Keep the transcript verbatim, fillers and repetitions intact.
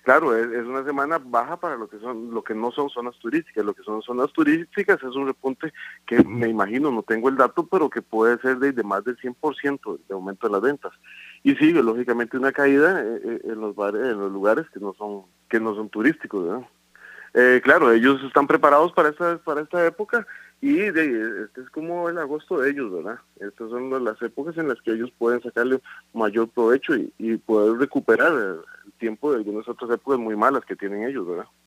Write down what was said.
Claro, es, es una semana baja para lo que son, lo que no son zonas turísticas. Lo que son zonas turísticas es un repunte que me imagino, no tengo el dato, pero que puede ser de, de más del cien por ciento de aumento de las ventas. Y sigue, lógicamente, una caída eh, eh, en los bares, en los lugares que no son, que no son turísticos, ¿verdad? Eh, claro, ellos están preparados para esta, para esta época y de, este es como el agosto de ellos, ¿verdad? Estas son las épocas en las que ellos pueden sacarle mayor provecho y, y poder recuperar el tiempo de algunas otras épocas muy malas que tienen ellos, ¿verdad?